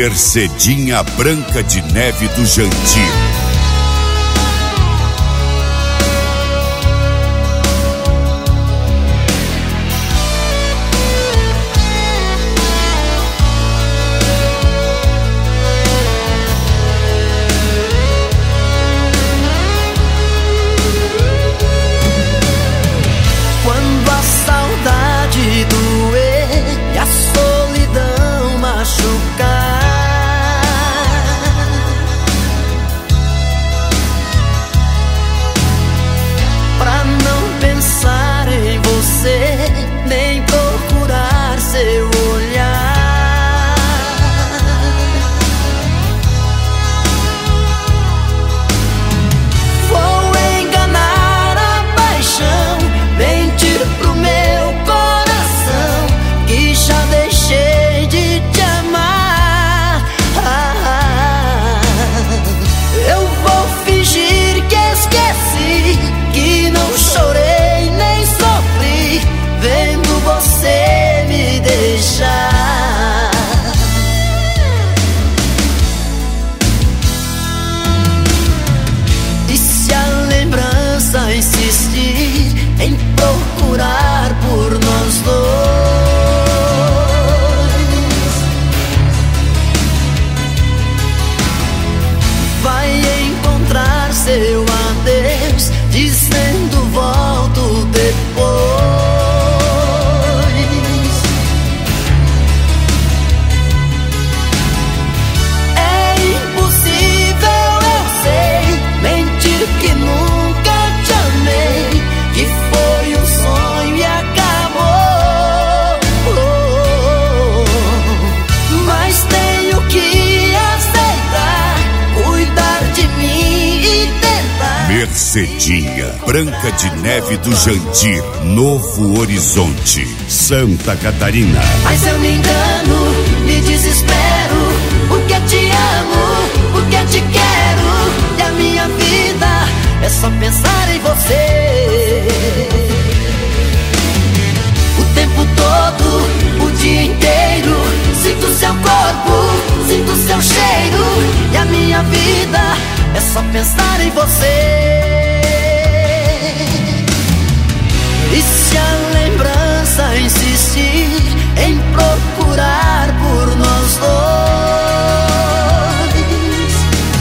Mercedinha Branca de Neve do Jandir. Quando a saudade doer e a solidão machucar, pra não pensar em você, nem procurar seu olhar, vou enganar a paixão, mentir pro meu coração que já deixei de te amar. Eu vou fingir que esqueci, que não chorei nem sofri, vendo você me deixar. E se a lembrança insistir em procurar por nós dois, vai encontrar seu adeus dizendo volto depois. É impossível, eu sei, mentir que nunca te amei, que foi um sonho e acabou. Mas tenho que aceitar, cuidar de mim e tentar. Mercedinha Branca de Neve do Jandir, Novo Horizonte, Santa Catarina. Mas eu me engano, me desespero, porque te amo, porque te quero, e a minha vida é só pensar em você. O tempo todo, o dia inteiro, sinto seu corpo, sinto seu cheiro, e a minha vida é só pensar em você. E se a lembrança insistir em procurar por nós dois,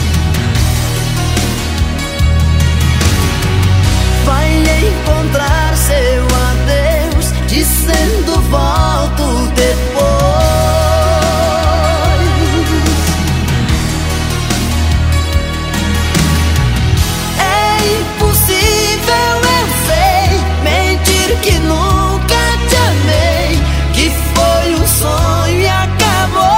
vai encontrar seu adeus dizendo volto depois. É impossível, eu sei, mentir que nunca te amei, que foi um sonho e acabou.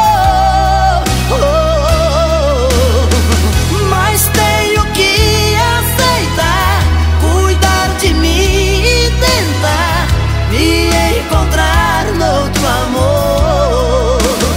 Mas tenho que aceitar, cuidar de mim e tentar me encontrar noutro amor.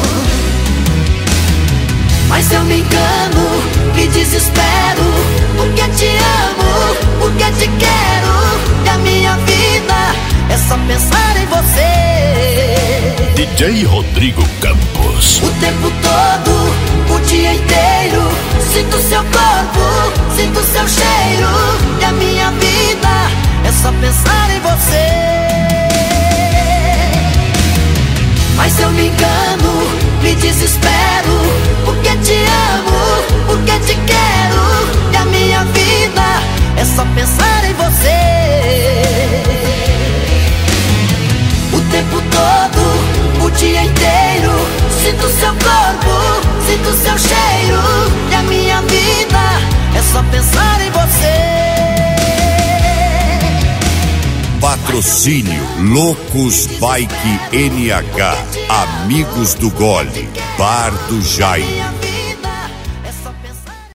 Mas eu me engano, me desespero, porque te amo, porque te quero, e a minha vida é só pensar em você. DJ Rodrigo Campos. O tempo todo, o dia inteiro, sinto seu corpo, sinto seu cheiro, e a minha vida é só pensar em você. Mas eu me engano, me desespero, porque te amo, porque te quero, e a minha vida é só pensar em você. O tempo todo, o dia inteiro, sinto seu corpo, sinto seu cheiro, e a minha vida é só pensar em você. Patrocínio Loucos Bike NH, Amigos do Gole, Bar do Jaime.